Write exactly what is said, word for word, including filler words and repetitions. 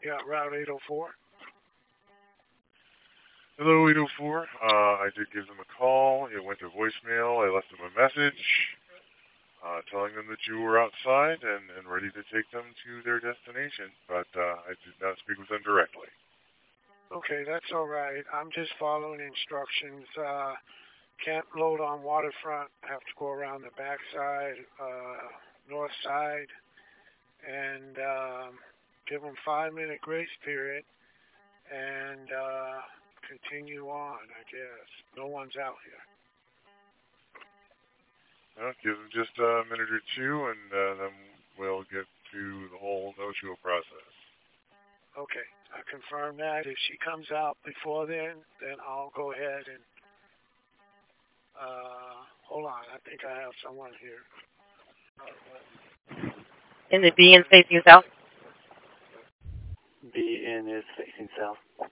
Yeah, Route eight oh four. Hello, eight oh four. Uh, I did give them a call. It went to voicemail. I left them a message uh, telling them that you were outside and, and ready to take them to their destination, but uh, I did not speak with them directly. Okay, that's all right. I'm just following instructions. Uh, can't load on waterfront. Have to go around the backside, uh, north side, and um, give them five minute grace period and uh, continue on. I guess no one's out here. Well, give them just a minute or two, and uh, then we'll get to the whole no-show process. Okay, I confirm that. If she comes out before then, then I'll go ahead and uh, hold on. I think I have someone here. In the B N facing south? B N is facing south.